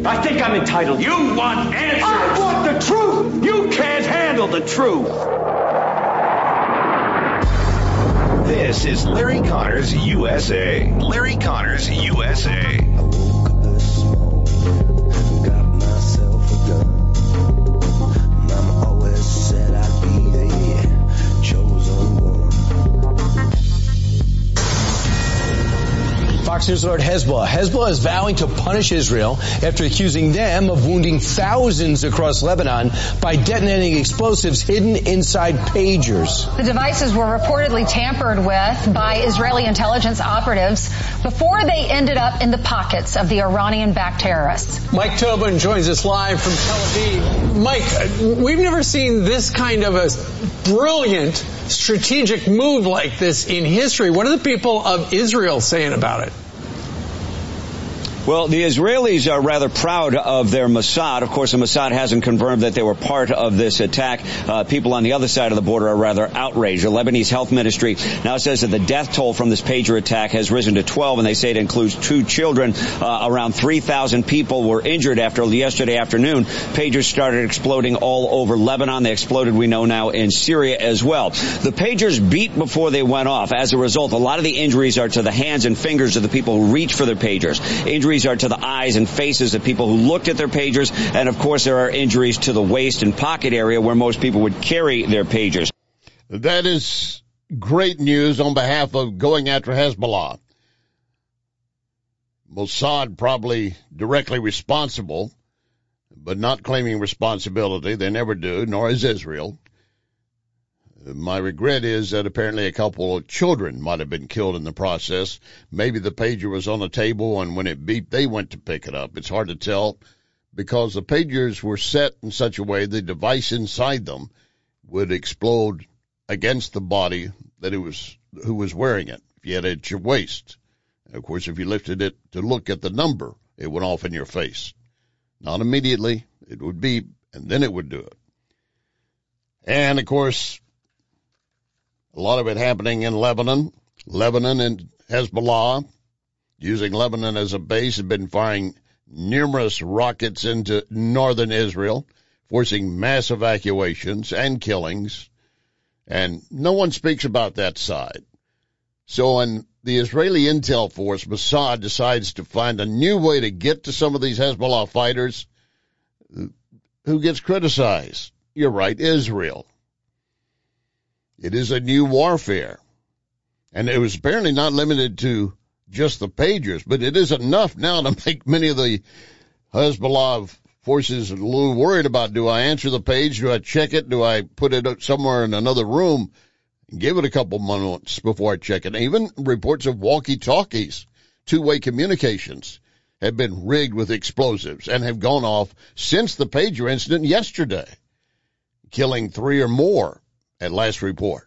I think I'm entitled. You want answers. I want the truth. You can't handle the truth. This is Larry Connors USA. Larry Connors USA. I woke up this morning, got myself a gun. Mama always said I'd be the chosen one. Fox News alert Hezbollah. Hezbollah is vowing to punish Israel after accusing them of wounding thousands across Lebanon by detonating explosives hidden inside pagers. The devices were reportedly tampered with by Israeli intelligence operatives before they ended up in the pockets of the Iranian-backed terrorists. Mike Tobin joins us live from Tel Aviv. Mike, we've never seen this kind of a brilliant strategic move like this in history. What are the people of Israel saying about it? Well, the Israelis are rather proud of their Mossad. Of course, the Mossad hasn't confirmed that they were part of this attack. People on the other side of the border are rather outraged. The Lebanese health ministry now says that the death toll from this pager attack has risen to 12, and they say it includes 2 children. Around 3,000 people were injured after yesterday afternoon. Pagers started exploding all over Lebanon. They exploded, we know now, in Syria as well. The pagers beat before they went off. As a result, a lot of the injuries are to the hands and fingers of the people who reach for their pagers. Injuries are to the eyes and faces of people who looked at their pagers, and of course there are injuries to the waist and pocket area where most people would carry their pagers. That is great news on behalf of going after Hezbollah. Mossad probably directly responsible, but not claiming responsibility. They never do, nor is Israel. My regret is that apparently a couple of children might have been killed in the process. Maybe the pager was on the table, and when it beeped, they went to pick it up. It's hard to tell because the pagers were set in such a way the device inside them would explode against the body that who was wearing it. If you had it at your waist, and of course, if you lifted it to look at the number, it went off in your face. Not immediately. It would beep, and then it would do it. And of course, a lot of it happening in Lebanon. Lebanon and Hezbollah, using Lebanon as a base, have been firing numerous rockets into northern Israel, forcing mass evacuations and killings. And no one speaks about that side. So when the Israeli intel force, Mossad, decides to find a new way to get to some of these Hezbollah fighters, who gets criticized? You're right, Israel. It is a new warfare, and it was apparently not limited to just the pagers, but it is enough now to make many of the Hezbollah forces a little worried about, do I answer the page, do I check it, do I put it somewhere in another room, and give it a couple months before I check it. Even reports of walkie-talkies, two-way communications, have been rigged with explosives and have gone off since the pager incident yesterday, killing 3 or more. At last report.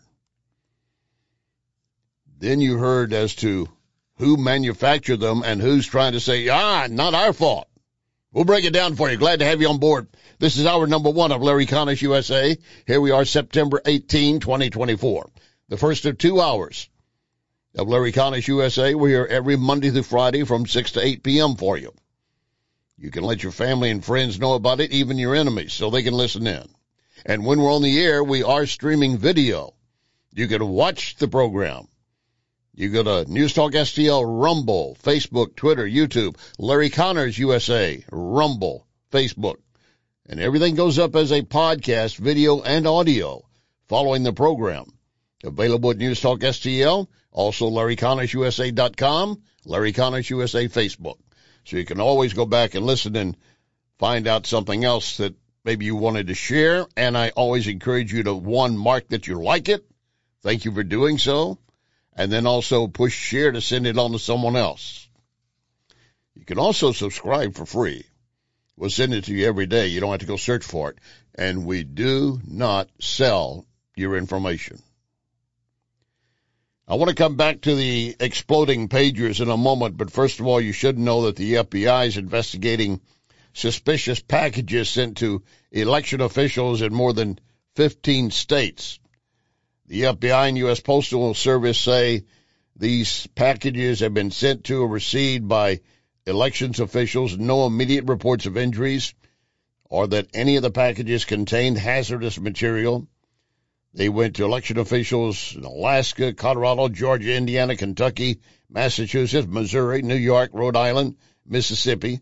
Then you heard as to who manufactured them and who's trying to say, not our fault. We'll break it down for you. Glad to have you on board. This is hour number 1 of Larry Connors USA. Here we are, September 18, 2024. The first of 2 hours of Larry Connors USA. We're here every Monday through Friday from 6 to 8 p.m. for you. You can let your family and friends know about it, even your enemies, so they can listen in. And when we're on the air, we are streaming video. You can watch the program. You go to News Talk STL, Rumble, Facebook, Twitter, YouTube, Larry Connors USA, Rumble, Facebook. And everything goes up as a podcast, video and audio, following the program. Available at News Talk STL, also LarryConnorsUSA.com, Larry Connors USA Facebook. So you can always go back and listen and find out something else that maybe you wanted to share, and I always encourage you to, mark that you like it. Thank you for doing so. And then also push share to send it on to someone else. You can also subscribe for free. We'll send it to you every day. You don't have to go search for it. And we do not sell your information. I want to come back to the exploding pagers in a moment, but first of all, you should know that the FBI is investigating suspicious packages sent to election officials in more than 15 states. The FBI and U.S. Postal Service say these packages have been sent to or received by elections officials no immediate reports of injuries or that any of the packages contained hazardous material. They went to election officials in Alaska, Colorado, Georgia, Indiana, Kentucky, Massachusetts, Missouri, New York, Rhode Island, Mississippi.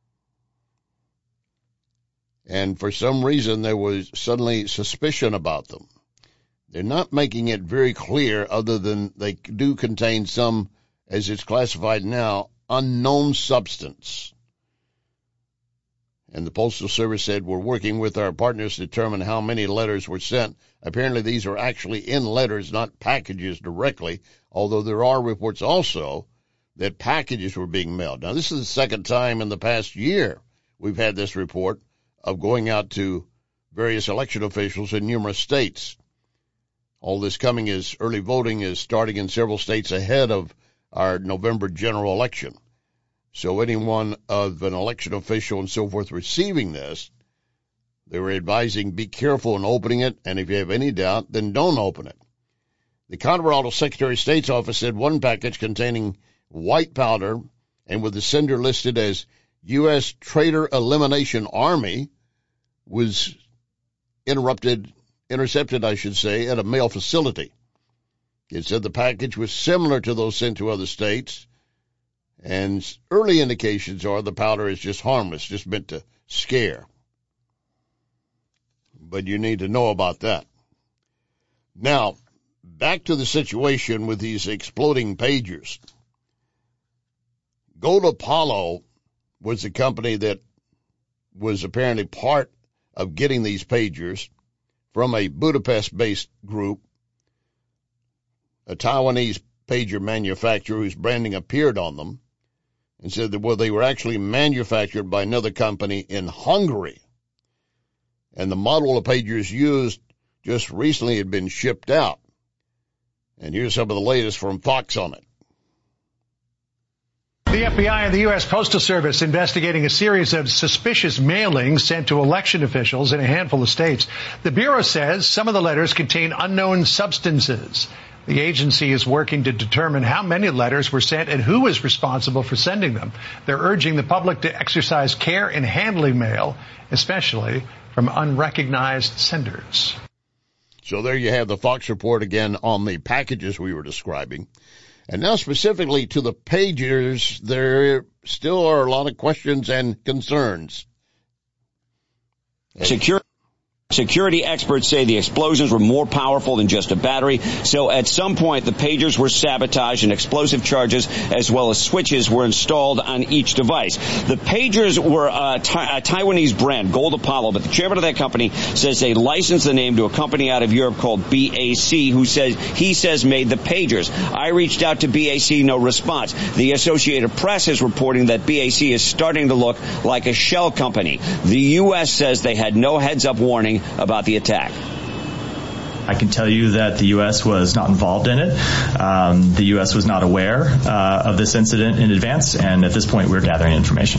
And for some reason, there was suddenly suspicion about them. They're not making it very clear other than they do contain some, as it's classified now, unknown substance. And the Postal Service said, we're working with our partners to determine how many letters were sent. Apparently these are actually in letters, not packages directly, although there are reports also that packages were being mailed. Now, this is the second time in the past year we've had this report of going out to various election officials in numerous states. All this coming as early voting is starting in several states ahead of our November general election. So anyone of an election official and so forth receiving this, they were advising be careful in opening it, and if you have any doubt, then don't open it. The Colorado Secretary of State's office said one package containing white powder and with the sender listed as U.S. Trader Elimination Army was intercepted, at a mail facility. It said the package was similar to those sent to other states, and early indications are the powder is just harmless, just meant to scare. But you need to know about that. Now, back to the situation with these exploding pagers. Gold Apollo was the company that was apparently part of getting these pagers from a Budapest-based group, a Taiwanese pager manufacturer whose branding appeared on them, and said that, well, they were actually manufactured by another company in Hungary. And the model of pagers used just recently had been shipped out. And here's some of the latest from Fox on it. The FBI and the U.S. Postal Service investigating a series of suspicious mailings sent to election officials in a handful of states. The Bureau says some of the letters contain unknown substances. The agency is working to determine how many letters were sent and who is responsible for sending them. They're urging the public to exercise care in handling mail, especially from unrecognized senders. So there you have the Fox report again on the packages we were describing. And now specifically to the pagers, there still are a lot of questions and concerns. Security experts say the explosions were more powerful than just a battery, so at some point the pagers were sabotaged and explosive charges as well as switches were installed on each device. The pagers were a Taiwanese brand, Gold Apollo, but the chairman of that company says they licensed the name to a company out of Europe called BAC, he says made the pagers. I reached out to BAC, no response. The Associated Press is reporting that BAC is starting to look like a shell company. The U.S. says they had no heads-up warning about the attack. I can tell you that the U.S. was not involved in it. The U.S. was not aware of this incident in advance, and at this point we're gathering information.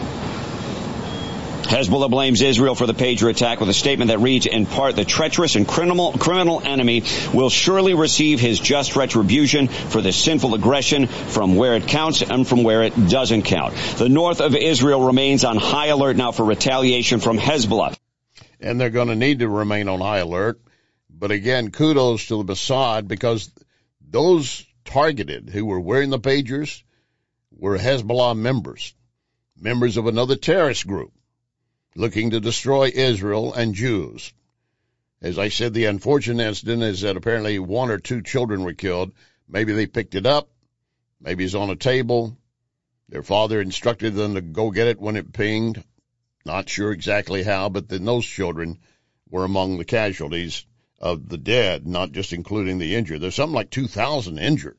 Hezbollah blames Israel for the pager attack with a statement that reads, in part, the treacherous and criminal enemy will surely receive his just retribution for this sinful aggression from where it counts and from where it doesn't count. The north of Israel remains on high alert now for retaliation from Hezbollah. And they're going to need to remain on high alert. But again, kudos to the Mossad, because those targeted who were wearing the pagers were Hezbollah members of another terrorist group looking to destroy Israel and Jews. As I said, the unfortunate incident is that apparently 1 or 2 children were killed. Maybe they picked it up. Maybe it's on a table. Their father instructed them to go get it when it pinged. Not sure exactly how, but then those children were among the casualties of the dead, not just including the injured. There's something like 2,000 injured,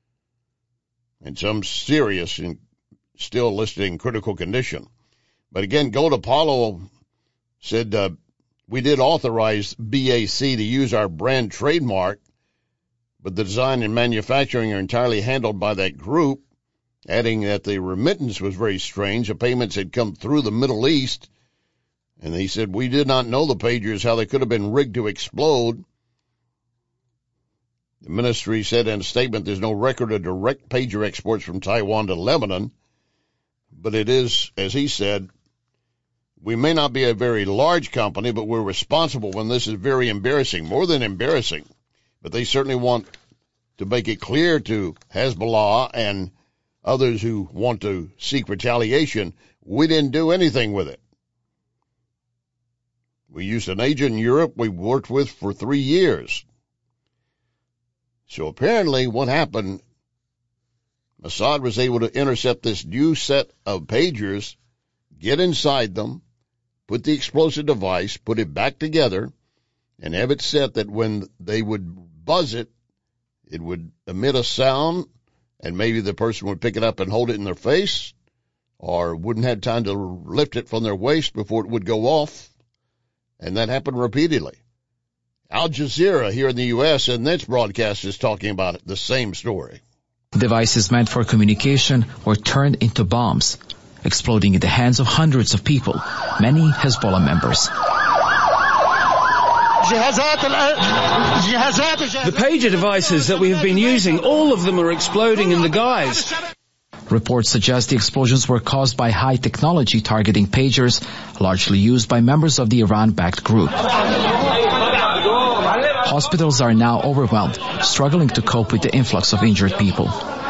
and some serious and still listed in critical condition. But again, Gold Apollo said, we did authorize BAC to use our brand trademark, but the design and manufacturing are entirely handled by that group, adding that the remittance was very strange. The payments had come through the Middle East, and he said, we did not know the pagers, how they could have been rigged to explode. The ministry said in a statement there's no record of direct pager exports from Taiwan to Lebanon, But it is, as he said, we may not be a very large company, but we're responsible when this is very embarrassing, more than embarrassing. But they certainly want to make it clear to Hezbollah and others who want to seek retaliation, we didn't do anything with it. We used an agent in Europe we worked with for 3 years. So apparently what happened, Mossad was able to intercept this new set of pagers, get inside them, put the explosive device, put it back together, and have it set that when they would buzz it, it would emit a sound, and maybe the person would pick it up and hold it in their face, or wouldn't have time to lift it from their waist before it would go off. And that happened repeatedly. Al Jazeera here in the U.S. and its broadcast is talking about it, the same story. Devices meant for communication were turned into bombs, exploding in the hands of hundreds of people, many Hezbollah members. The pager devices that we have been using, all of them are exploding in the guise. Reports suggest the explosions were caused by high technology targeting pagers, largely used by members of the Iran-backed group. Hospitals are now overwhelmed, struggling to cope with the influx of injured people.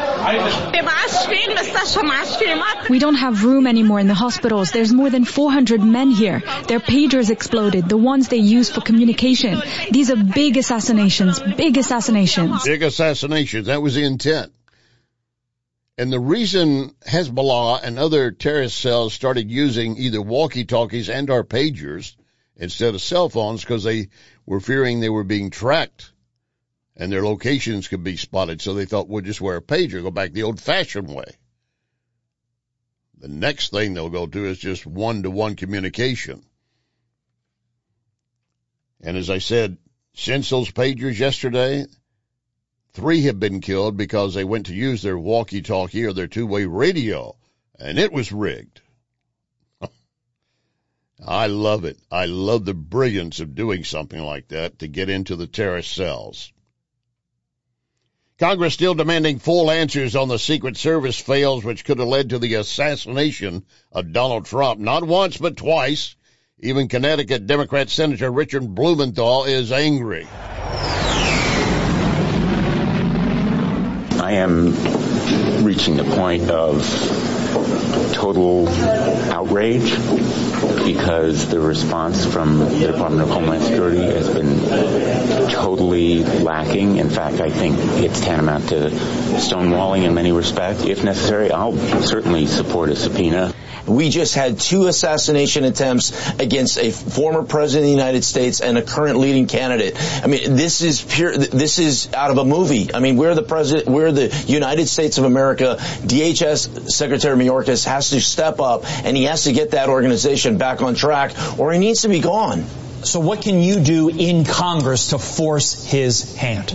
We don't have room anymore in the hospitals. There's more than 400 men here. Their pagers exploded, the ones they use for communication. These are big assassinations, big assassinations. Big assassinations, that was the intent. And the reason Hezbollah and other terrorist cells started using either walkie-talkies and or pagers instead of cell phones because they were fearing they were being tracked and their locations could be spotted. So they thought, we'll just wear a pager, go back the old-fashioned way. The next thing they'll go to is just one-to-one communication. And as I said, since those pagers yesterday, 3 have been killed because they went to use their walkie-talkie or their two-way radio, and it was rigged. I love it. I love the brilliance of doing something like that to get into the terrorist cells. Congress still demanding full answers on the Secret Service fails, which could have led to the assassination of Donald Trump. Not once, but twice. Even Connecticut Democrat Senator Richard Blumenthal is angry. I am reaching the point of total outrage because the response from the Department of Homeland Security has been totally lacking. In fact, I think it's tantamount to stonewalling in many respects. If necessary, I'll certainly support a subpoena. We just had 2 assassination attempts against a former president of the United States and a current leading candidate. I mean, this is out of a movie. I mean, we're the United States of America. DHS Secretary Mayorkas has to step up and he has to get that organization back on track or he needs to be gone. So what can you do in Congress to force his hand?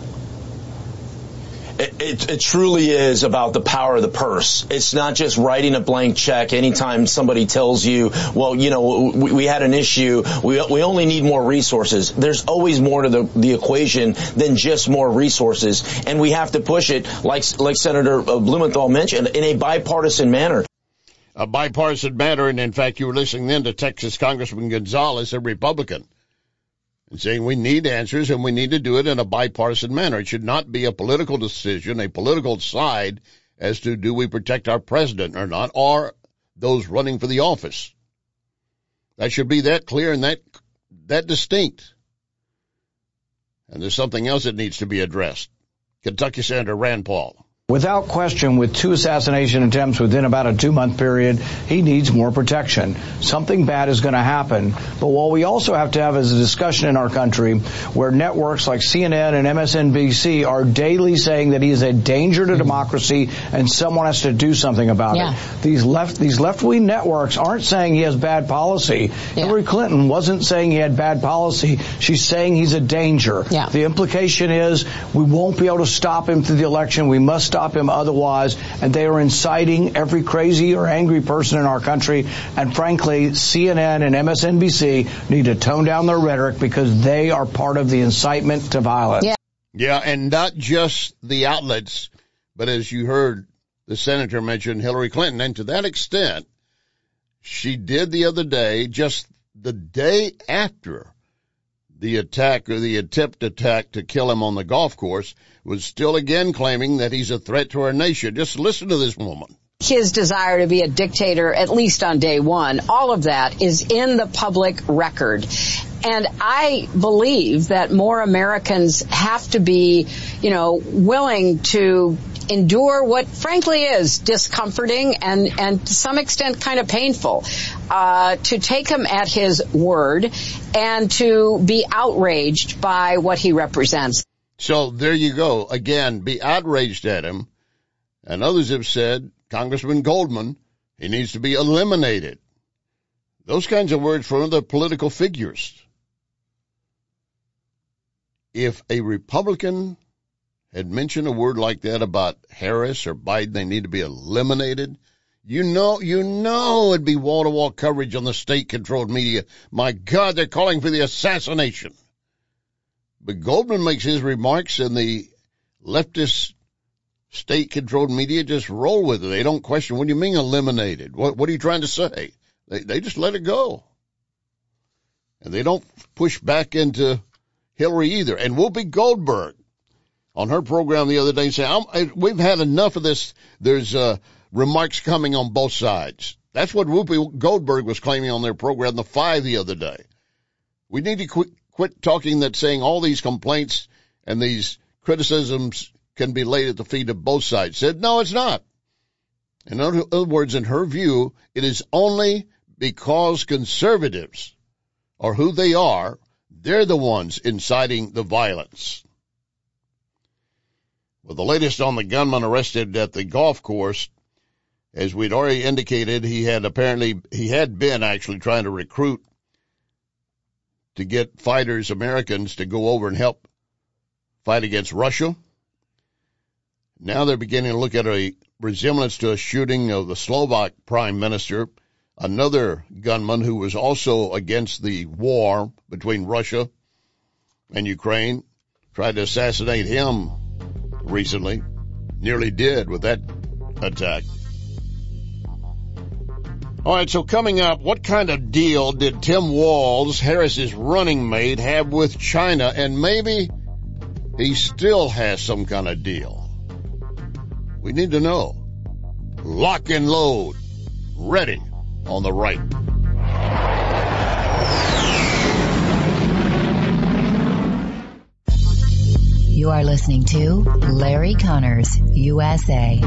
It truly is about the power of the purse. It's not just writing a blank check anytime somebody tells you, well, you know, we had an issue. We only need more resources. There's always more to the equation than just more resources. And we have to push it, like Senator Blumenthal mentioned, in a bipartisan manner. A bipartisan manner. And in fact, you were listening then to Texas Congressman Gonzalez, a Republican, and saying we need answers and we need to do it in a bipartisan manner. It should not be a political decision, a political side as to do we protect our president or not, or those running for the office. That should be that clear and that distinct. And there's something else that needs to be addressed. Kentucky Senator Rand Paul. Without question, with 2 assassination attempts within about a 2-month period, he needs more protection. Something bad is going to happen. But what we also have to have is a discussion in our country where networks like CNN and MSNBC are daily saying that he is a danger to democracy and someone has to do something about it. These left-wing networks aren't saying he has bad policy. Hillary Clinton wasn't saying he had bad policy. She's saying he's a danger. The implication is we won't be able to stop him through the election. We must stop him otherwise, and they are inciting every crazy or angry person in our country. And frankly, CNN and MSNBC need to tone down their rhetoric because they are part of the incitement to violence. Yeah, and not just the outlets, but as you heard the senator mentioned Hillary Clinton. And to that extent, she did the other day, just the day after the attack or the attempt attack to kill him on the golf course, was still again claiming that he's a threat to our nation. Just listen to this woman. His desire to be a dictator, at least on day one, all of that is in the public record. And I believe that more Americans have to be, willing to endure what frankly is discomforting and to some extent kind of painful, to take him at his word and to be outraged by what he represents. So there you go. Again, be outraged at him. And others have said, Congressman Goldman, he needs to be eliminated. Those kinds of words from other political figures. If a Republican had mentioned a word like that about Harris or Biden, they need to be eliminated, you know it'd be wall-to-wall coverage on the state-controlled media. My God, they're calling for the assassination. But Goldman makes his remarks, and the leftist state-controlled media just roll with it. They don't question, what do you mean eliminated? What are you trying to say? They just let it go. And they don't push back into Hillary either. And Whoopi Goldberg on her program the other day said, we've had enough of this. There's remarks coming on both sides. That's what Whoopi Goldberg was claiming on their program, The Five, the other day. We need to quit talking that saying all these complaints and these criticisms can be laid at the feet of both sides. Said, no, it's not. In other words, in her view, it is only because conservatives are who they are, they're the ones inciting the violence. Well, the latest on the gunman arrested at the golf course, as we'd already indicated, he had been actually trying to recruit to get fighters, Americans, to go over and help fight against Russia. Now they're beginning to look at a resemblance to a shooting of the Slovak prime minister, another gunman who was also against the war between Russia and Ukraine, tried to assassinate him recently, nearly did with that attack. All right, so coming up, what kind of deal did Tim Walz, Harris's running mate, have with China? And maybe he still has some kind of deal. We need to know. Lock and load. Ready on the right. You are listening to Larry Connors, USA.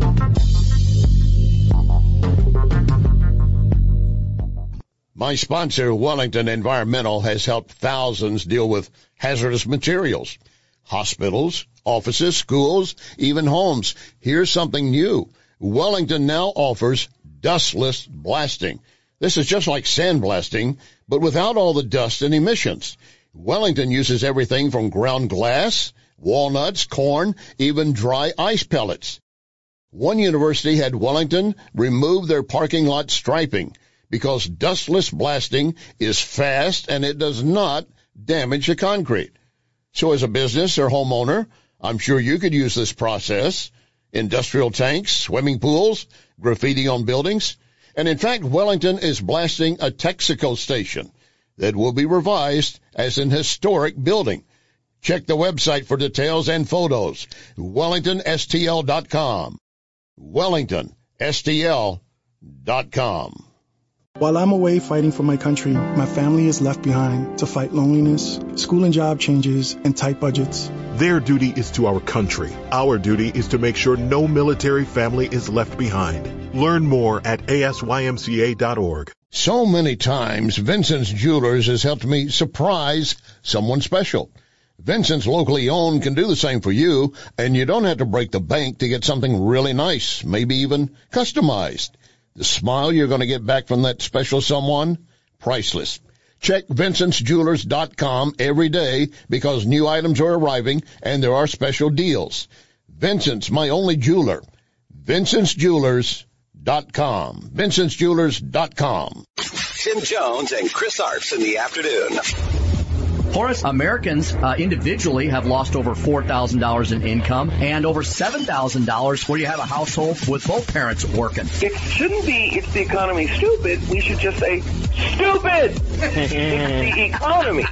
My sponsor, Wellington Environmental, has helped thousands deal with hazardous materials. Hospitals, offices, schools, even homes. Here's something new. Wellington now offers dustless blasting. This is just like sandblasting, but without all the dust and emissions. Wellington uses everything from ground glass, walnuts, corn, even dry ice pellets. One university had Wellington remove their parking lot striping because dustless blasting is fast and it does not damage the concrete. So as a business or homeowner, I'm sure you could use this process. Industrial tanks, swimming pools, graffiti on buildings. And in fact, Wellington is blasting a Texaco station that will be revised as an historic building. Check the website for details and photos. WellingtonSTL.com. WellingtonSTL.com. While I'm away fighting for my country, my family is left behind to fight loneliness, school and job changes, and tight budgets. Their duty is to our country. Our duty is to make sure no military family is left behind. Learn more at asymca.org. So many times, Vincent's Jewelers has helped me surprise someone special. Vincent's locally owned can do the same for you, and you don't have to break the bank to get something really nice, maybe even customized. The smile you're going to get back from that special someone? Priceless. Check VincentsJewelers.com every day because new items are arriving and there are special deals. Vincent's, my only jeweler. VincentsJewelers.com. VincentsJewelers.com. Tim Jones and Chris Arps in the afternoon. Horace, Americans individually have lost over $4,000 in income and over $7,000 where you have a household with both parents working. It shouldn't be, it's the economy stupid. We should just say, stupid! It's the economy.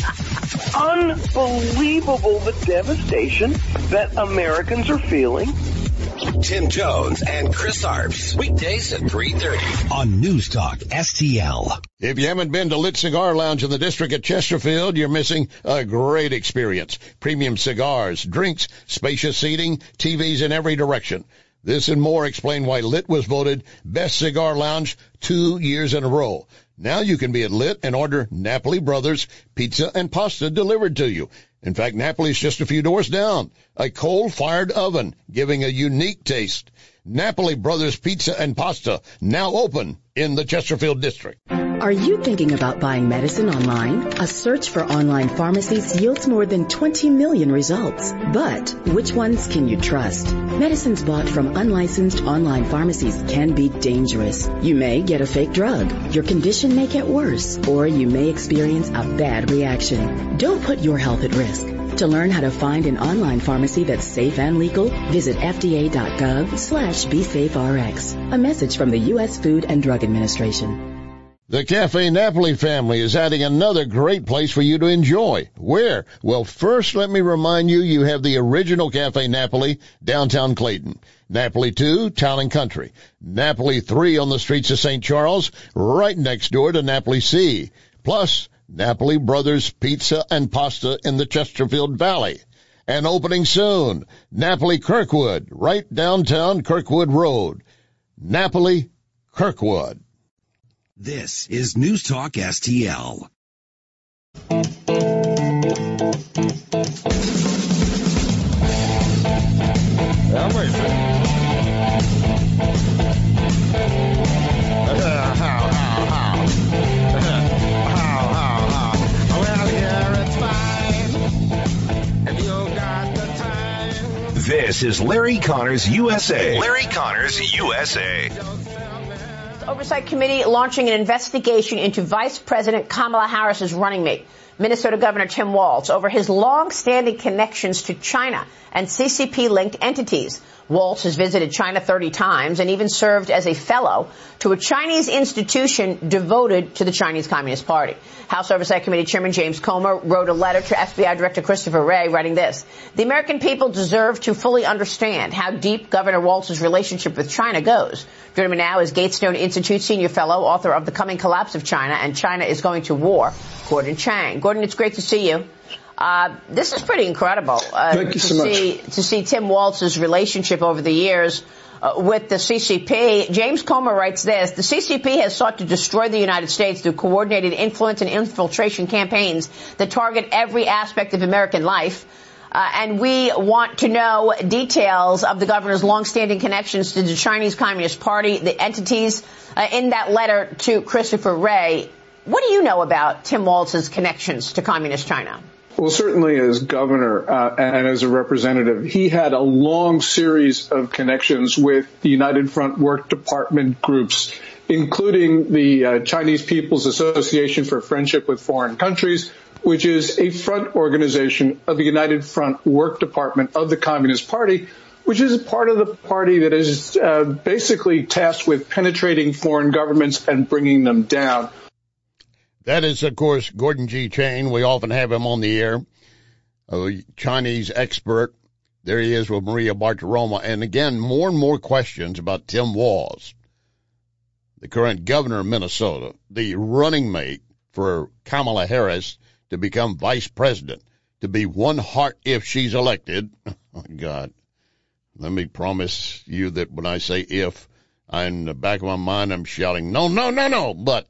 Unbelievable the devastation that Americans are feeling. Tim Jones and Chris Arps, weekdays at 3:30 on News Talk STL. If you haven't been to Lit Cigar Lounge in the district at Chesterfield, you're missing a great experience. Premium cigars, drinks, spacious seating, TVs in every direction. This and more explain why Lit was voted Best Cigar Lounge 2 years in a row. Now you can be at Lit and order Napoli Brothers pizza and pasta delivered to you. In fact, Napoli's just a few doors down. A coal-fired oven giving a unique taste. Napoli Brothers Pizza and Pasta, now open in the Chesterfield district. Are you thinking about buying medicine online? A search for online pharmacies yields more than 20 million results. But which ones can you trust? Medicines bought from unlicensed online pharmacies can be dangerous. You may get a fake drug, your condition may get worse, or you may experience a bad reaction. Don't put your health at risk. To learn how to find an online pharmacy that's safe and legal, visit fda.gov/BeSafeRx. A message from the U.S. Food and Drug Administration. The Cafe Napoli family is adding another great place for you to enjoy. Where? Well, first let me remind you, you have the original Cafe Napoli, downtown Clayton. Napoli 2, Town and Country. Napoli 3 on the streets of St. Charles, right next door to Napoli C. Plus, Napoli Brothers Pizza and Pasta in the Chesterfield Valley. And opening soon, Napoli Kirkwood, right downtown Kirkwood Road. Napoli Kirkwood. This is News Talk STL. This is Larry Connors USA. Larry Connors USA. Oversight Committee launching an investigation into Vice President Kamala Harris's running mate, Minnesota Governor Tim Walz, over his long-standing connections to China and CCP-linked entities. Walz has visited China 30 times and even served as a fellow to a Chinese institution devoted to the Chinese Communist Party. House Oversight Committee Chairman James Comer wrote a letter to FBI Director Christopher Wray writing this: the American people deserve to fully understand how deep Governor Walz's relationship with China goes. Joining me now is Gatestone Institute Senior Fellow, author of The Coming Collapse of China and China is Going to War, Gordon Chang. Gordon, it's great to see you. This is pretty incredible Thank you so much. To see Tim Walz's relationship over the years with the CCP. James Comer writes this: the CCP has sought to destroy the United States through coordinated influence and infiltration campaigns that target every aspect of American life. And we want to know details of the governor's longstanding connections to the Chinese Communist Party, the entities in that letter to Christopher Wray. What do you know about Tim Walz's connections to Communist China? Well, certainly as governor and as a representative, he had a long series of connections with the United Front Work Department groups, including the Chinese People's Association for Friendship with Foreign Countries, which is a front organization of the United Front Work Department of the Communist Party, which is a part of the party that is basically tasked with penetrating foreign governments and bringing them down. That is, of course, Gordon G. Chang. We often have him on the air, a Chinese expert. There he is with Maria Bartiromo. And again, more and more questions about Tim Walz, the current governor of Minnesota, the running mate for Kamala Harris to become vice president, to be one heart if she's elected. Oh, God. Let me promise you that when I say if, in the back of my mind, I'm shouting, no, no, no, no. But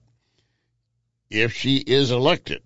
if she is elected,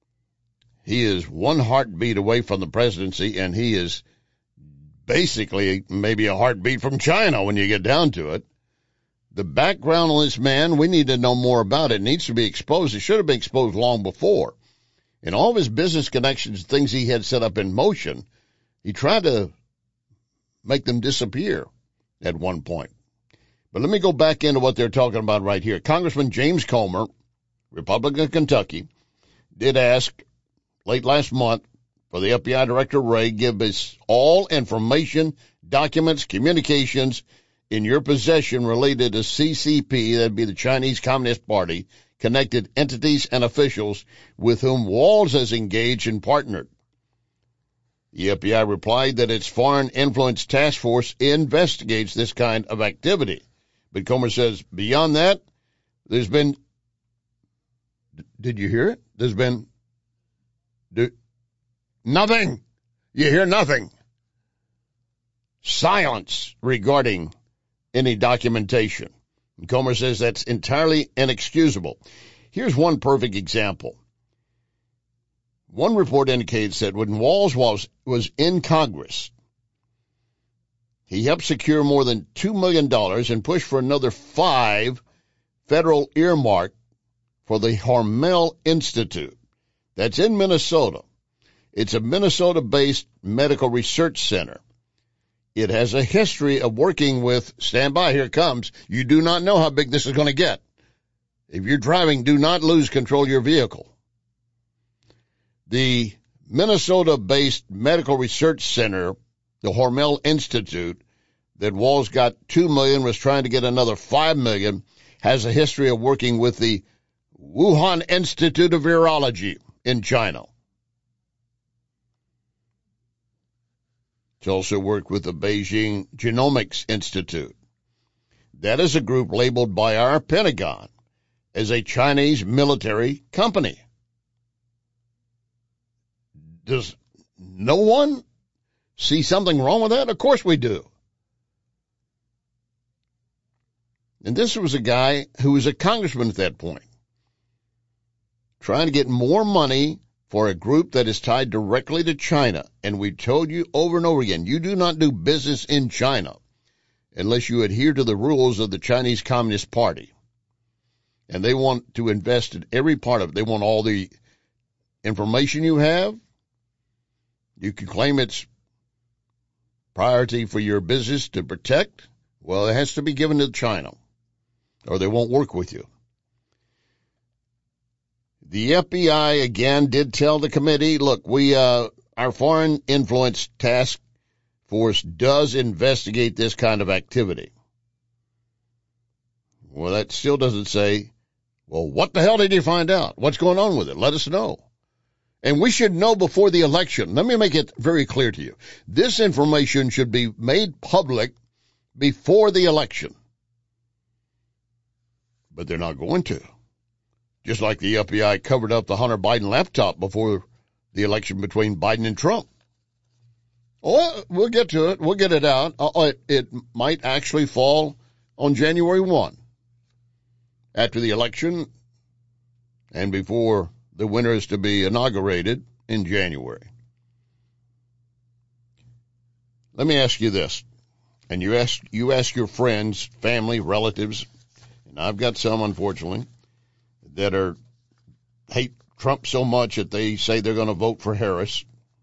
he is one heartbeat away from the presidency, and he is basically maybe a heartbeat from China when you get down to it. The background on this man, we need to know more about it. It needs to be exposed. It should have been exposed long before. And all of his business connections, things he had set up in motion, he tried to make them disappear at one point. But let me go back into what they're talking about right here. Congressman James Comer, Republican of Kentucky, did ask late last month for the FBI Director Wray, give us all information, documents, communications in your possession related to CCP, that'd be the Chinese Communist Party, connected entities and officials with whom Walls has engaged and partnered. The FBI replied that its Foreign Influence Task Force investigates this kind of activity. But Comer says, beyond that, there's been, did you hear it? There's been nothing. You hear nothing. Silence regarding any documentation. And Comer says that's entirely inexcusable. Here's one perfect example. One report indicates that when Walls was in Congress, he helped secure more than $2 million and pushed for another 5 federal earmark for the Hormel Institute. That's in Minnesota. It's a Minnesota-based medical research center. It has a history of working with, stand by, here it comes, you do not know how big this is going to get. If you're driving, do not lose control of your vehicle. The Minnesota-based medical research center, the Hormel Institute, that Walls got $2 million, was trying to get another $5 million, has a history of working with the Wuhan Institute of Virology in China. It's also worked with the Beijing Genomics Institute. That is a group labeled by our Pentagon as a Chinese military company. Does no one see something wrong with that? Of course we do. And this was a guy who was a congressman at that point, trying to get more money for a group that is tied directly to China. And we told you over and over again, you do not do business in China unless you adhere to the rules of the Chinese Communist Party. And they want to invest in every part of it. They want all the information you have. You can claim it's priority for your business to protect. Well, it has to be given to China, or they won't work with you. The FBI, again, did tell the committee, look, our Foreign Influence Task Force does investigate this kind of activity. Well, that still doesn't say, well, what the hell did you find out? What's going on with it? Let us know. And we should know before the election. Let me make it very clear to you. This information should be made public before the election. But they're not going to. Just like the FBI covered up the Hunter Biden laptop before the election between Biden and Trump. Well, we'll get to it. We'll get it out. It might actually fall on January 1, after the election and before the winner is to be inaugurated in January. Let me ask you this, and you ask your friends, family, relatives, and I've got some, unfortunately, that hate Trump so much that they say they're going to vote for Harris.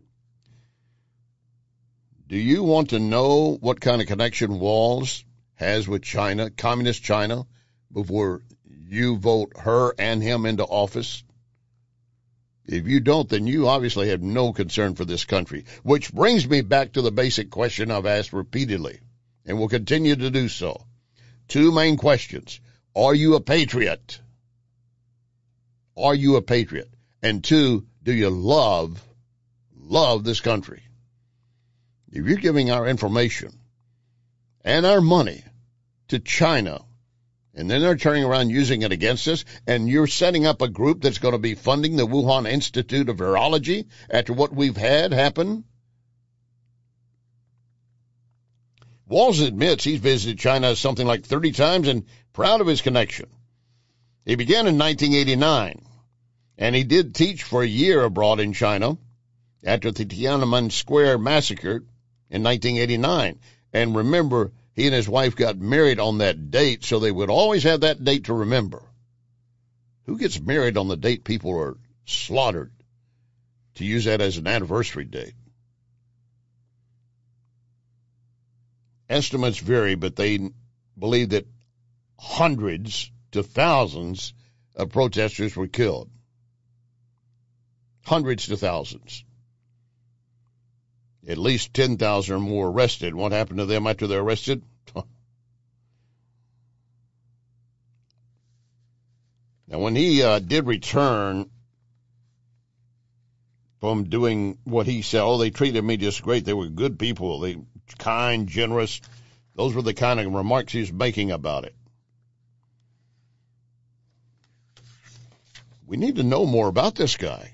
Do you want to know what kind of connection Walls has with China, communist China, before you vote her and him into office? If you don't, then you obviously have no concern for this country, which brings me back to the basic question I've asked repeatedly, and will continue to do so. 2 main questions. Are you a patriot? Are you a patriot? And 2, do you love this country? If you're giving our information and our money to China, and then they're turning around using it against us, and you're setting up a group that's going to be funding the Wuhan Institute of Virology after what we've had happen. Walls admits he's visited China something like 30 times and proud of his connection. He began in 1989, and he did teach for a year abroad in China after the Tiananmen Square massacre in 1989. And remember, he and his wife got married on that date, so they would always have that date to remember. Who gets married on the date people are slaughtered to use that as an anniversary date? Estimates vary, but they believe that hundreds to thousands of protesters were killed. hundreds to thousands. At least 10,000 or more arrested. What happened to them after they're arrested? Now, when he did return from doing what he said, they treated me just great. They were good people. They kind, generous. Those were the kind of remarks he was making about it. We need to know more about this guy.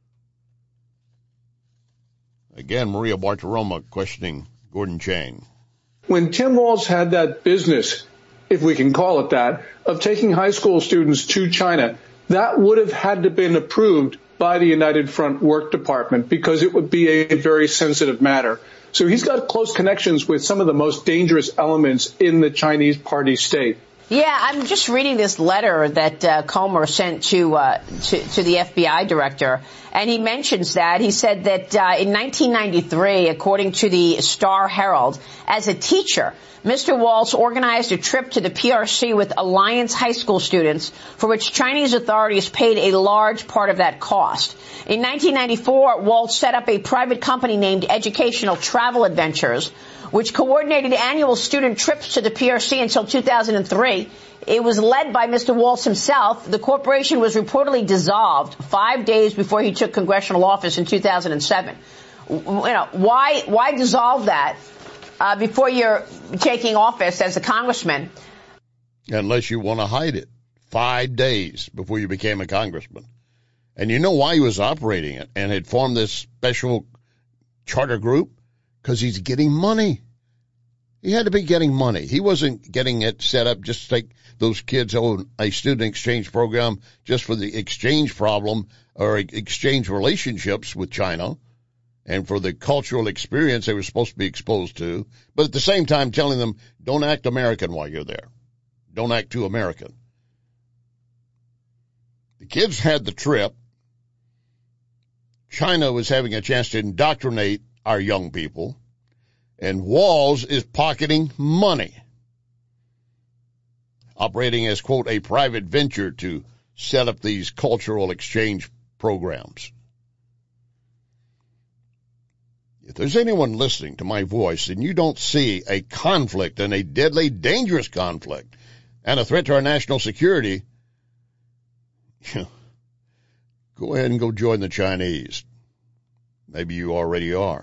Again, Maria Bartiromo questioning Gordon Chang. When Tim Walz had that business, if we can call it that, of taking high school students to China, that would have had to been approved by the United Front Work Department because it would be a very sensitive matter. So he's got close connections with some of the most dangerous elements in the Chinese Party state. Yeah, I'm just reading this letter that Comer sent to the FBI director, and he mentions that. He said that in 1993, according to the Star Herald, as a teacher, Mr. Walz organized a trip to the PRC with Alliance High School students, for which Chinese authorities paid a large part of that cost. In 1994, Walz set up a private company named Educational Travel Adventures, which coordinated annual student trips to the PRC until 2003. It was led by Mr. Walz himself. The corporation was reportedly dissolved 5 days before he took congressional office in 2007. Why dissolve that before you're taking office as a congressman? Unless you want to hide it. 5 days before you became a congressman. And you know why he was operating it and had formed this special charter group? Because he's getting money. He had to be getting money. He wasn't getting it set up just to take those kids on a student exchange program just for the exchange problem or exchange relationships with China and for the cultural experience they were supposed to be exposed to. But at the same time telling them, don't act American while you're there. Don't act too American. The kids had the trip. China was having a chance to indoctrinate our young people, and Walz is pocketing money, operating as, quote, a private venture to set up these cultural exchange programs. If there's anyone listening to my voice and you don't see a conflict and a deadly, dangerous conflict and a threat to our national security, go ahead and go join the Chinese. Maybe you already are.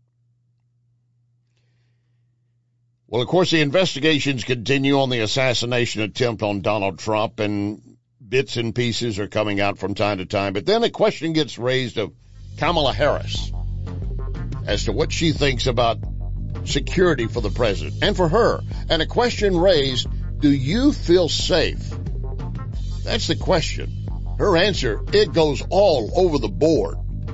Well, of course, the investigations continue on the assassination attempt on Donald Trump, and bits and pieces are coming out from time to time. But then a question gets raised of Kamala Harris as to what she thinks about security for the president and for her. And a question raised, do you feel safe? That's the question. Her answer, it goes all over the board.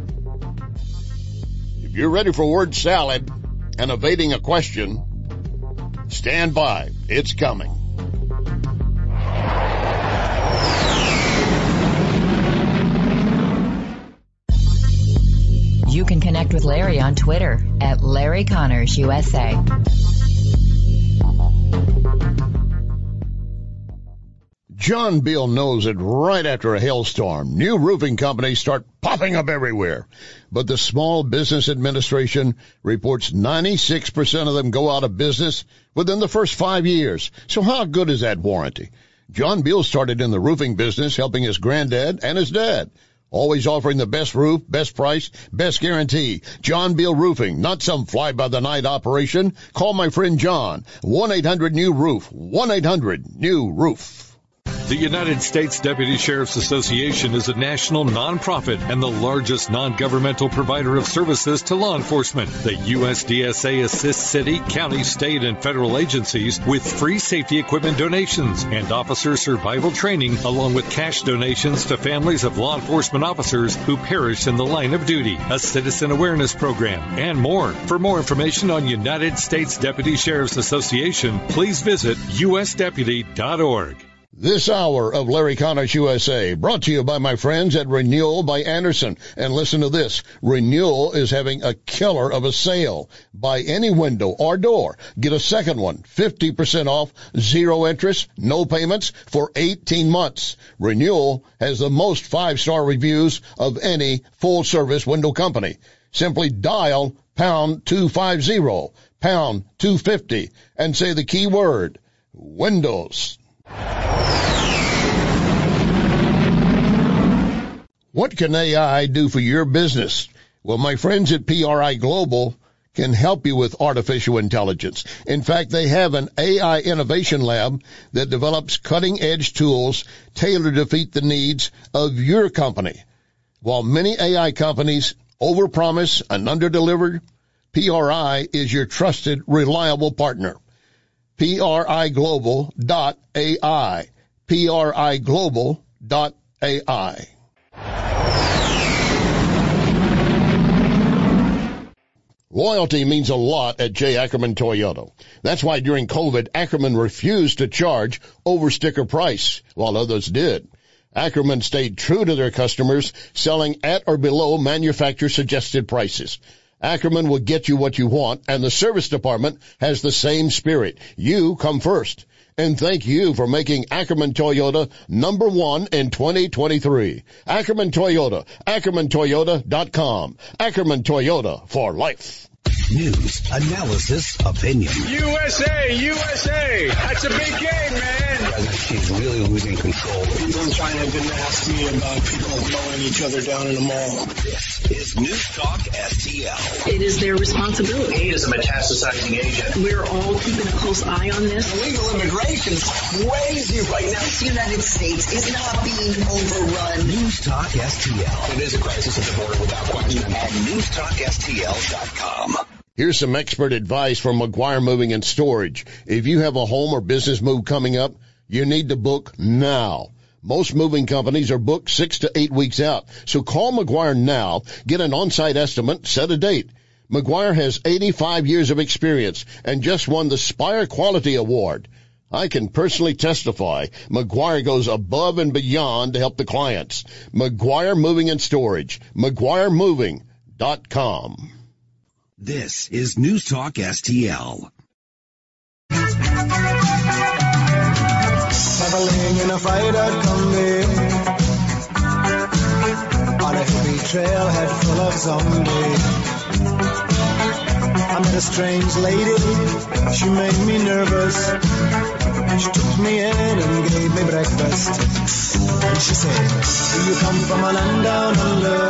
If you're ready for word salad and evading a question, stand by. It's coming. You can connect with Larry on Twitter at Larry Connors USA. John Beal knows that right after a hailstorm, new roofing companies start popping up everywhere. But the Small Business Administration reports 96% of them go out of business within the first 5 years. So how good is that warranty? John Beal started in the roofing business helping his granddad and his dad. Always offering the best roof, best price, best guarantee. John Beal Roofing, not some fly-by-the-night operation. Call my friend John, 1-800-NEW-ROOF, 1-800-NEW-ROOF. The United States Deputy Sheriff's Association is a national nonprofit and the largest non-governmental provider of services to law enforcement. The USDSA assists city, county, state, and federal agencies with free safety equipment donations and officer survival training, along with cash donations to families of law enforcement officers who perish in the line of duty, a citizen awareness program, and more. For more information on United States Deputy Sheriff's Association, please visit usdeputy.org. This hour of Larry Connors USA brought to you by my friends at Renewal by Andersen. And listen to this. Renewal is having a killer of a sale. Buy any window or door. Get a second one, 50% off, 0 interest, no payments for 18 months. Renewal has the most 5-star reviews of any full-service window company. Simply dial pound 250, pound 250, and say the key word, windows. What can AI do for your business? Well, my friends at PRI Global can help you with artificial intelligence. In fact, they have an AI innovation lab that develops cutting-edge tools tailored to meet the needs of your company. While many AI companies overpromise and underdeliver, PRI is your trusted, reliable partner. PRIGlobal.ai. PRIGlobal.ai. Loyalty means a lot at J. Ackerman Toyota. That's why during COVID, Ackerman refused to charge over sticker price, while others did. Ackerman stayed true to their customers, selling at or below manufacturer-suggested prices. Ackerman will get you what you want, and the service department has the same spirit. You come first. And thank you for making Ackerman Toyota number 1 in 2023. Ackerman Toyota, AckermanToyota.com. Ackerman Toyota for life. News, analysis, opinion. USA, USA. That's a big game, man. She's really losing control. People in China have been asking me about people blowing each other down in the mall. This is News Talk STL. It is their responsibility. He is a metastasizing agent. We're all keeping a close eye on this. Illegal immigration is crazy right now. The United States is not being overrun. News Talk STL. It is a crisis at the border without question. At NewsTalkSTL.com. Here's some expert advice from McGuire Moving and Storage. If you have a home or business move coming up, you need to book now. Most moving companies are booked 6 to 8 weeks out. So call McGuire now, get an on-site estimate, set a date. McGuire has 85 years of experience and just won the Spire Quality Award. I can personally testify McGuire goes above and beyond to help the clients. McGuire Moving and Storage, McGuireMoving.com. This is News Talk STL. Traveling in a fight at Combi on a hippie trailhead full of zombies. I met a strange lady, she made me nervous. She took me in and gave me breakfast. And she said, do you come from a land down under?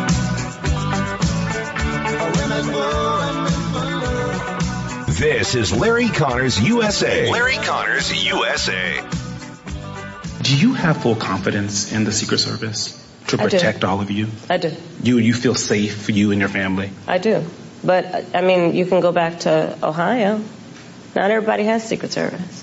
This is Larry Connors USA. Larry Connors USA. Do you have full confidence in the Secret Service to protect all of you? I do. You feel safe for you and your family? I do. But, I mean, you can go back to Ohio. Not everybody has Secret Service.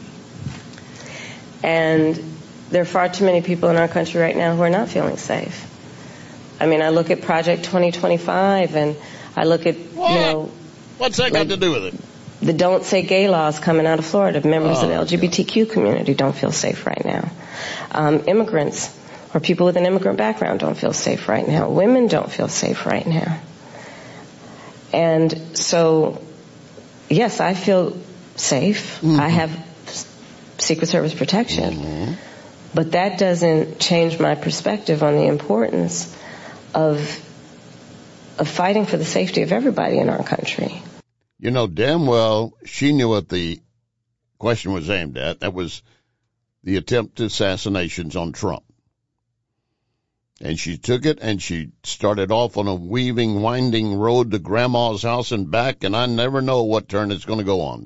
And there are far too many people in our country right now who are not feeling safe. I mean, I look at Project 2025 and I look at, What's that got to do with it? The Don't Say Gay laws coming out of Florida. Members of the LGBTQ community don't feel safe right now. Immigrants or people with an immigrant background don't feel safe right now. Women don't feel safe right now. And so, yes, I feel safe. Mm-hmm. I have Secret Service protection. Mm-hmm. But that doesn't change my perspective on the importance of fighting for the safety of everybody in our country. You know damn well she knew what the question was aimed at. That was the attempted assassinations on Trump. And she took it and she started off on a winding road to Grandma's house and back, and I never know what turn it's going to go on.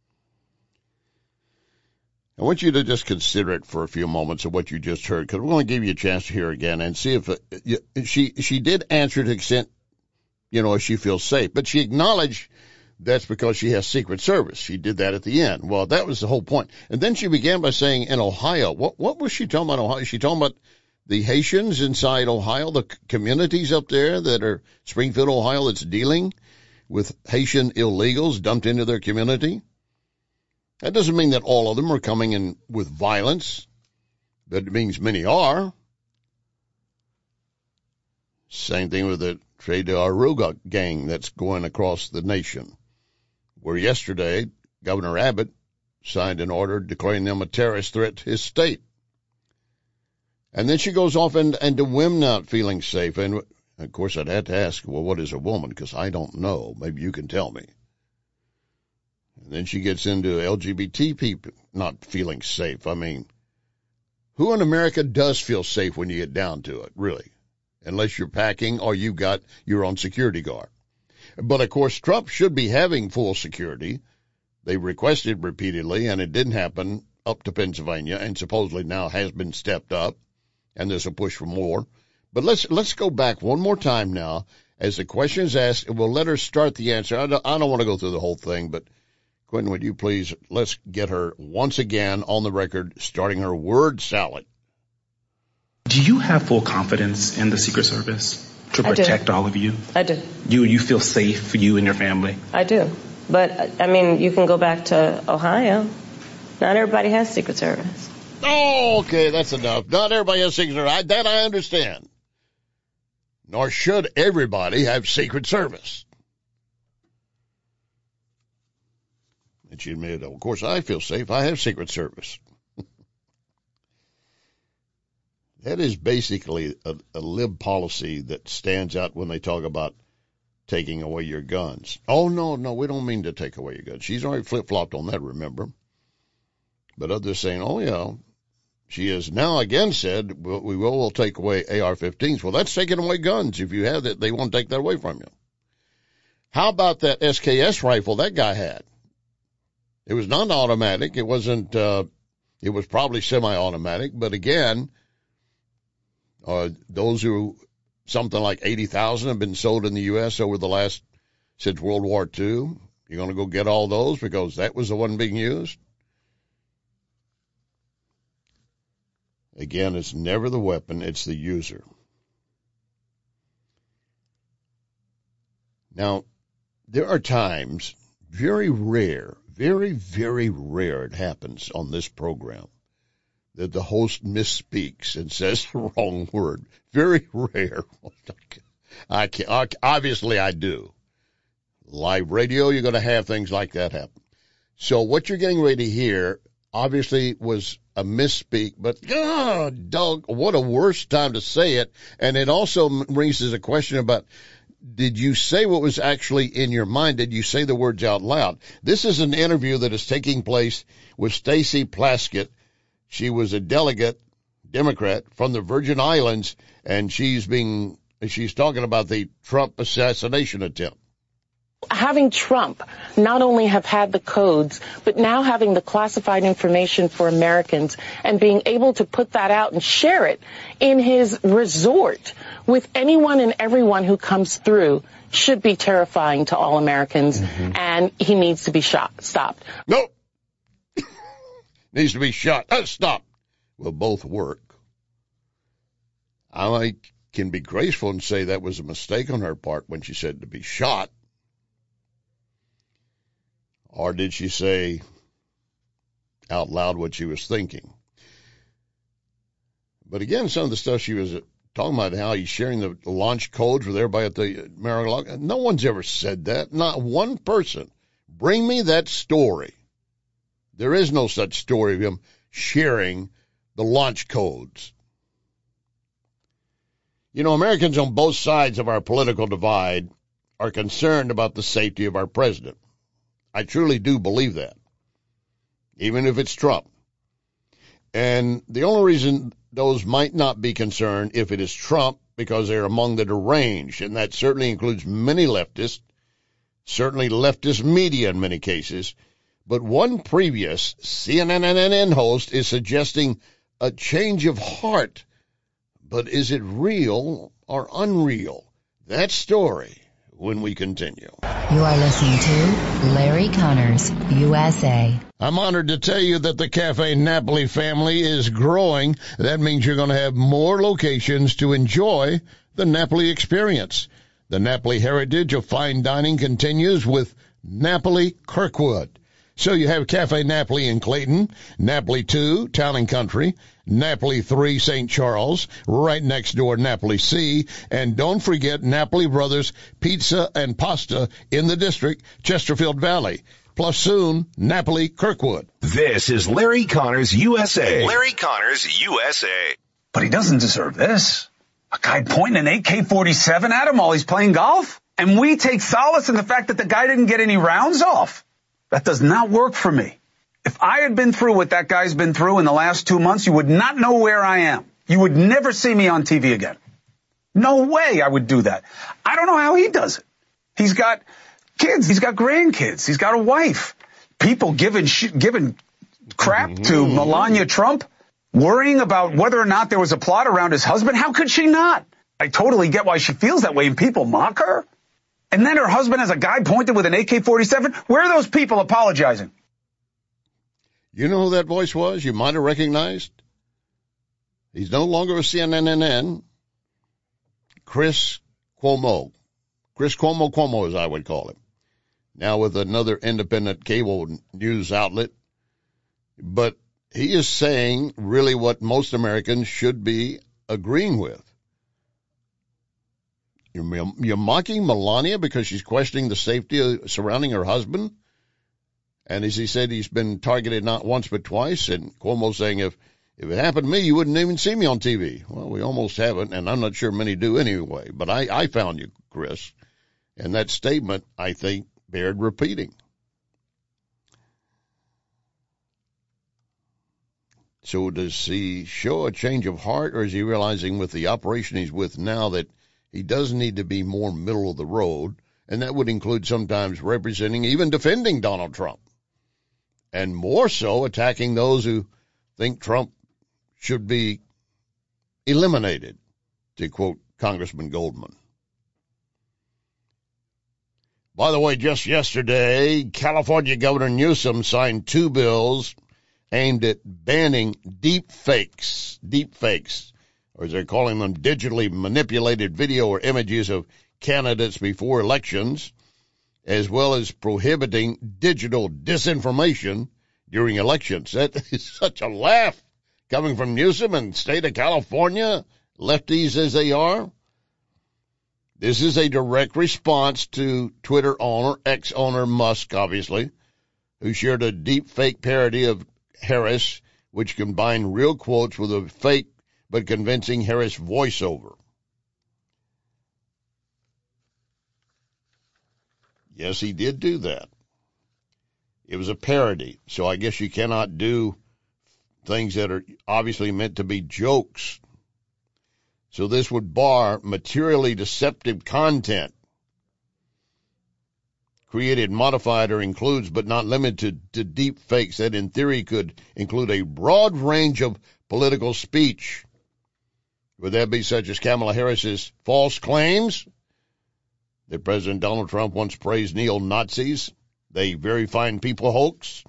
I want you to just consider it for a few moments of what you just heard, because we're going to give you a chance to hear again and see if she did answer to the extent, if she feels safe. But she acknowledged that's because she has Secret Service. She did that at the end. Well, that was the whole point. And then she began by saying in Ohio, what was she talking about Ohio? Is she talking about the Haitians inside Ohio, the communities up there that are Springfield, Ohio, that's dealing with Haitian illegals dumped into their community? That doesn't mean that all of them are coming in with violence, but it means many are. Same thing with the Tre de Arauga gang that's going across the nation, where yesterday Governor Abbott signed an order declaring them a terrorist threat to his state. And then she goes off into women not feeling safe. And, of course, I'd have to ask, well, what is a woman? Because I don't know. Maybe you can tell me. And then she gets into LGBT people not feeling safe. I mean, who in America does feel safe when you get down to it, really? Unless you're packing or you've got your own security guard. But, of course, Trump should be having full security. They requested repeatedly, and it didn't happen up to Pennsylvania, and supposedly now has been stepped up, and there's a push for more. But let's go back one more time now as the question is asked, and we'll let her start the answer. I don't want to go through the whole thing, but Quentin, would you please, let's get her once again on the record, starting her word salad. Do you have full confidence in the Secret Service to protect all of you? I do. You feel safe for you and your family? I do. But, I mean, you can go back to Ohio. Not everybody has Secret Service. Oh, okay, that's enough. Not everybody has Secret Service. That I understand. Nor should everybody have Secret Service. And she admitted, of course, I feel safe. I have Secret Service. That is basically a lib policy that stands out when they talk about taking away your guns. Oh, no, we don't mean to take away your guns. She's already flip-flopped on that, remember? But others saying, oh, yeah. She has now again said, we will take away AR-15s. Well, that's taking away guns. If you have that, they won't take that away from you. How about that SKS rifle that guy had? It was not automatic. It wasn't, it was probably semi-automatic. But again, those who, something like 80,000 have been sold in the U.S. over the last, since World War II. You're going to go get all those because that was the one being used? Again, it's never the weapon, it's the user. Now, there are times, very rare, very, very rare it happens on this program, that the host misspeaks and says the wrong word. Very rare. Obviously, I do. Live radio, you're going to have things like that happen. So what you're getting ready to hear obviously was a misspeak, but God, dog, what a worse time to say it. And it also raises a question about, did you say what was actually in your mind? Did you say the words out loud? This is an interview that is taking place with Stacey Plaskett. She was a delegate, Democrat, from the Virgin Islands, and she's talking about the Trump assassination attempt. Having Trump not only have had the codes, but now having the classified information for Americans and being able to put that out and share it in his resort with anyone and everyone who comes through should be terrifying to all Americans, and he needs to be stopped. No. Needs to be shot. Stop. Will both work. I can be graceful and say that was a mistake on her part when she said to be shot. Or did she say out loud what she was thinking? But again, some of the stuff she was talking about, how he's sharing the launch codes with everybody at the Mar-a-Lago. No one's ever said that. Not one person. Bring me that story. There is no such story of him sharing the launch codes. You know, Americans on both sides of our political divide are concerned about the safety of our president. I truly do believe that, even if it's Trump. And the only reason those might not be concerned if it is Trump, because they're among the deranged, and that certainly includes many leftists, certainly leftist media in many cases. But one previous CNN host is suggesting a change of heart. But is it real or unreal? That story when we continue. You are listening to Larry Connors, USA. I'm honored to tell you that the Cafe Napoli family is growing. That means you're going to have more locations to enjoy the Napoli experience. The Napoli heritage of fine dining continues with Napoli Kirkwood. So you have Cafe Napoli in Clayton, Napoli 2, Town and Country, Napoli 3, St. Charles, right next door, Napoli C, and don't forget Napoli Brothers Pizza and Pasta in the district, Chesterfield Valley. Plus soon, Napoli Kirkwood. This is Larry Connors USA. Larry Connors USA. But he doesn't deserve this. A guy pointing an AK-47 at him while he's playing golf? And we take solace in the fact that the guy didn't get any rounds off. That does not work for me. If I had been through what that guy's been through in the last 2 months, you would not know where I am. You would never see me on TV again. No way I would do that. I don't know how he does it. He's got kids. He's got grandkids. He's got a wife. People giving crap to Melania Trump, worrying about whether or not there was a plot around his husband. How could she not? I totally get why she feels that way, and people mock her. And then her husband has a guy pointed with an AK-47. Where are those people apologizing? You know who that voice was? You might have recognized. He's no longer a CNN. Chris Cuomo. Chris Cuomo, as I would call him. Now with another independent cable news outlet. But he is saying really what most Americans should be agreeing with. You're mocking Melania because she's questioning the safety surrounding her husband? And as he said, he's been targeted not once but twice. And Cuomo's saying, if it happened to me, you wouldn't even see me on TV. Well, we almost haven't, and I'm not sure many do anyway. But I found you, Chris. And that statement, I think, bared repeating. So does he show a change of heart, or is he realizing with the operation he's with now that he does need to be more middle of the road, and that would include sometimes representing, even defending Donald Trump, and more so attacking those who think Trump should be eliminated, to quote Congressman Goldman. By the way, just yesterday, California Governor Newsom signed 2 bills aimed at banning deep fakes, or as they're calling them, digitally manipulated video or images of candidates before elections, as well as prohibiting digital disinformation during elections. That is such a laugh coming from Newsom and the state of California, lefties as they are. This is a direct response to Twitter owner, ex-owner Musk, obviously, who shared a deep fake parody of Harris, which combined real quotes with a fake but convincing Harris voiceover. Yes, he did do that. It was a parody, so I guess you cannot do things that are obviously meant to be jokes. So this would bar materially deceptive content created, modified, or includes, but not limited to deep fakes that in theory could include a broad range of political speech. Would that be such as Kamala Harris's false claims that President Donald Trump once praised neo-Nazis, the very fine people hoax?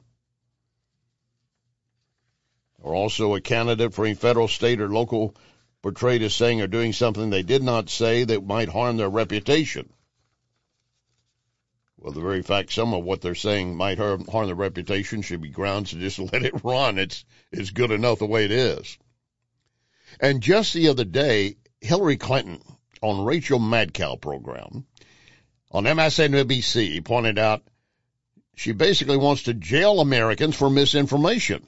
Or also a candidate for a federal, state, or local portrayed as saying or doing something they did not say that might harm their reputation. Well, the very fact some of what they're saying might harm their reputation should be grounds to just let it run. It's good enough the way it is. And just the other day, Hillary Clinton on Rachel Madcow program on MSNBC pointed out she basically wants to jail Americans for misinformation.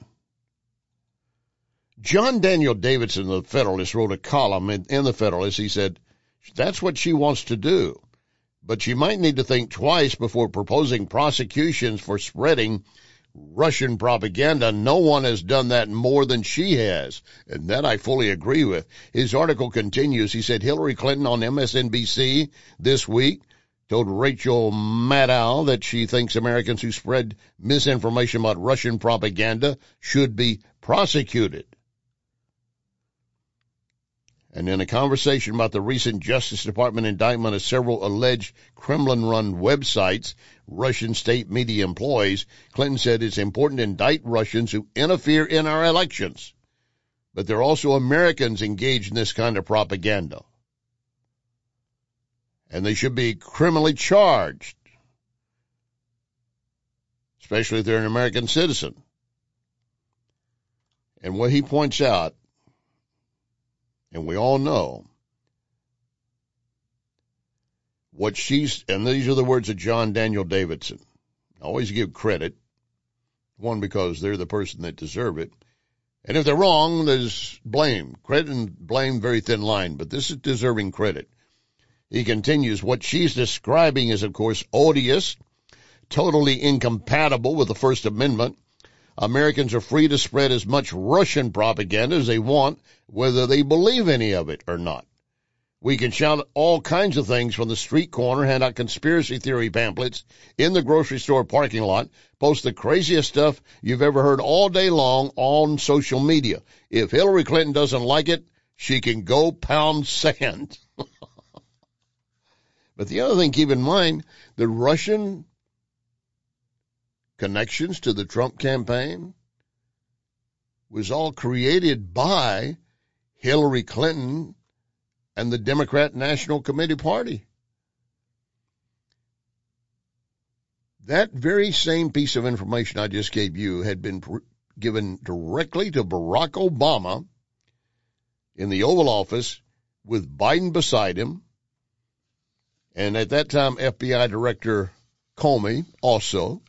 John Daniel Davidson, the Federalist, wrote a column in the Federalist. He said, that's what she wants to do, but she might need to think twice before proposing prosecutions for spreading Russian propaganda. No one has done that more than she has, and that I fully agree with. His article continues. He said Hillary Clinton on MSNBC this week told Rachel Maddow that she thinks Americans who spread misinformation about Russian propaganda should be prosecuted. And in a conversation about the recent Justice Department indictment of several alleged Kremlin-run websites, Russian state media employees, Clinton said it's important to indict Russians who interfere in our elections. But there are also Americans engaged in this kind of propaganda. And they should be criminally charged. especially if they're an American citizen. And what he points out, and we all know, and these are the words of John Daniel Davidson. I always give credit, one, because they're the person that deserve it. And if they're wrong, there's blame. Credit and blame, very thin line, but this is deserving credit. He continues, what she's describing is, of course, odious, totally incompatible with the First Amendment. Americans are free to spread as much Russian propaganda as they want, whether they believe any of it or not. We can shout all kinds of things from the street corner, hand out conspiracy theory pamphlets in the grocery store parking lot, post the craziest stuff you've ever heard all day long on social media. If Hillary Clinton doesn't like it, she can go pound sand. But the other thing, keep in mind, the Russian connections to the Trump campaign was all created by Hillary Clinton and the Democrat National Committee Party. That very same piece of information I just gave you had been given directly to Barack Obama in the Oval Office with Biden beside him. And at that time, FBI Director Comey also.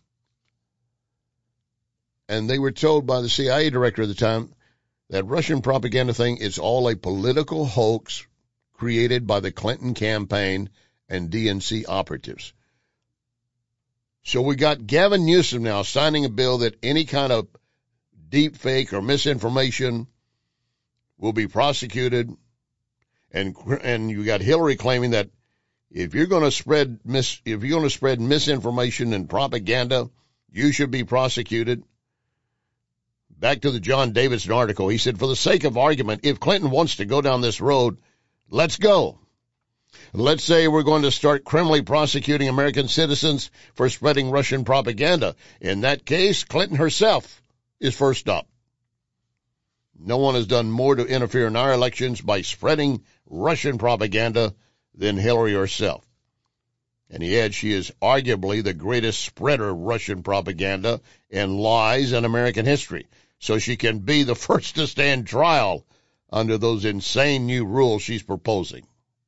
And they were told by the CIA director at the time that Russian propaganda thing is all a political hoax created by the Clinton campaign and DNC operatives. So we got Gavin Newsom now signing a bill that any kind of deep fake or misinformation will be prosecuted. And you got Hillary claiming that if you're going to spread misinformation and propaganda, you should be prosecuted. Back to the John Davidson article. He said, for the sake of argument, if Clinton wants to go down this road, let's go. Let's say we're going to start criminally prosecuting American citizens for spreading Russian propaganda. In that case, Clinton herself is first up. No one has done more to interfere in our elections by spreading Russian propaganda than Hillary herself. And he adds she is arguably the greatest spreader of Russian propaganda and lies in American history. So she can be the first to stand trial under those insane new rules she's proposing.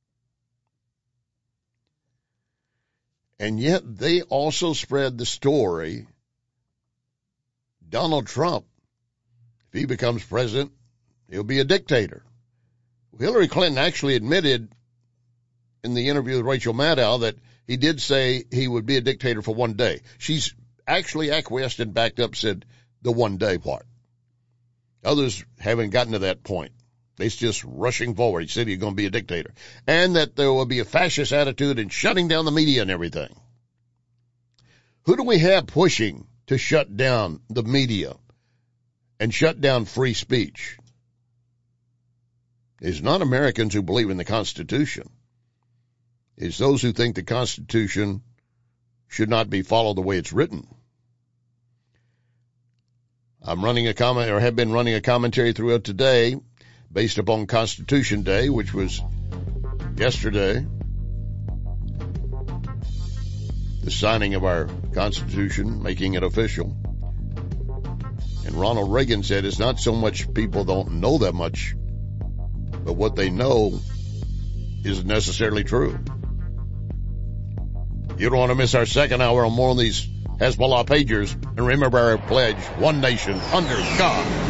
And yet they also spread the story, Donald Trump, if he becomes president, he'll be a dictator. Hillary Clinton actually admitted in the interview with Rachel Maddow that he did say he would be a dictator for one day. She's actually acquiesced and backed up, said the one day part. Others haven't gotten to that point. They're just rushing forward. He said he's going to be a dictator. And that there will be a fascist attitude and shutting down the media and everything. Who do we have pushing to shut down the media and shut down free speech? It's not Americans who believe in the Constitution. It's those who think the Constitution should not be followed the way it's written. I'm running a comment, or have been running a commentary throughout today based upon Constitution Day, which was yesterday. The signing of our Constitution, making it official. And Ronald Reagan said it's not so much people don't know that much, but what they know isn't necessarily true. You don't want to miss our second hour on more of these Hezbollah pagers. And remember our pledge, one nation under God.